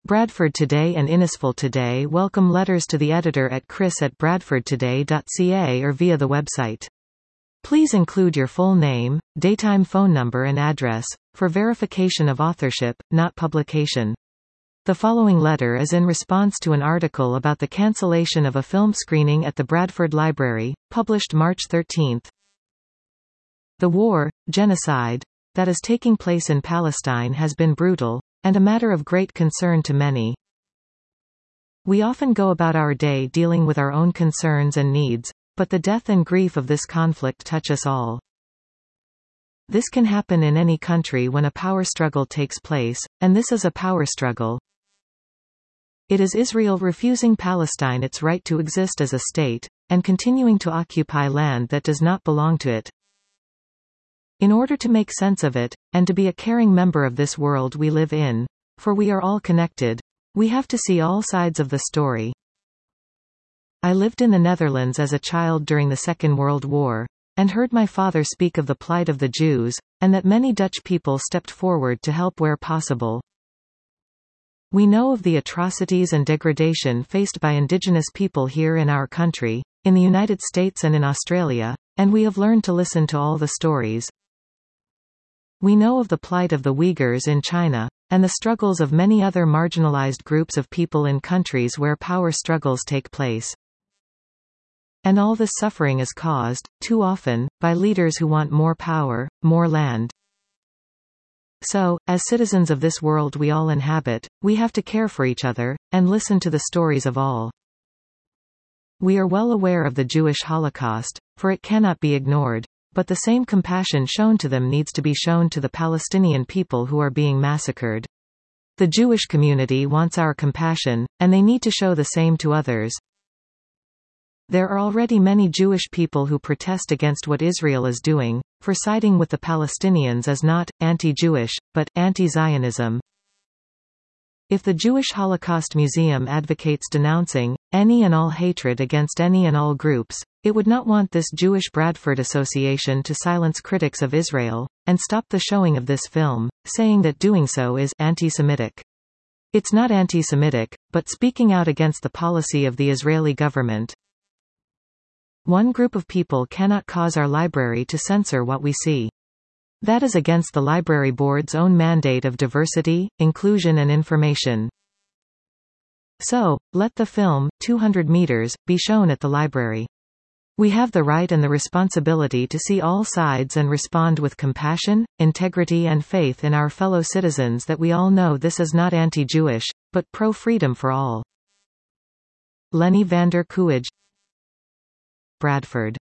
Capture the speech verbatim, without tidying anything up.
Bradford Today and Innisfil Today welcome letters to the editor at chris at bradford today dot c a or via the website. Please include your full name, daytime phone number and address, for verification of authorship, not publication. The following letter is in response to an article about the cancellation of a film screening at the Bradford Library, published March thirteenth. The war, genocide, that is taking place in Palestine has been brutal, and a matter of great concern to many. We often go about our day dealing with our own concerns and needs, but the death and grief of this conflict touch us all. This can happen in any country when a power struggle takes place, and this is a power struggle. It is Israel refusing Palestine its right to exist as a state, and continuing to occupy land that does not belong to it. In order to make sense of it, and to be a caring member of this world we live in, for we are all connected, we have to see all sides of the story. I lived in the Netherlands as a child during the Second World War, and heard my father speak of the plight of the Jews, and that many Dutch people stepped forward to help where possible. We know of the atrocities and degradation faced by indigenous people here in our country, in the United States and in Australia, and we have learned to listen to all the stories. We know of the plight of the Uyghurs in China, and the struggles of many other marginalized groups of people in countries where power struggles take place. And all this suffering is caused, too often, by leaders who want more power, more land. So, as citizens of this world we all inhabit, we have to care for each other, and listen to the stories of all. We are well aware of the Jewish Holocaust, for it cannot be ignored. But the same compassion shown to them needs to be shown to the Palestinian people who are being massacred. The Jewish community wants our compassion, and they need to show the same to others. There are already many Jewish people who protest against what Israel is doing, for siding with the Palestinians as not anti-Jewish, but anti-Zionism. If the Jewish Holocaust Museum advocates denouncing any and all hatred against any and all groups, it would not want this Jewish Bradford Association to silence critics of Israel, and stop the showing of this film, saying that doing so is anti-Semitic. It's not anti-Semitic, but speaking out against the policy of the Israeli government. One group of people cannot cause our library to censor what we see. That is against the library board's own mandate of diversity, inclusion and information. So, let the film, two hundred meters, be shown at the library. We have the right and the responsibility to see all sides and respond with compassion, integrity and faith in our fellow citizens that we all know this is not anti-Jewish, but pro-freedom for all. Lenny van der Kuij, Bradford.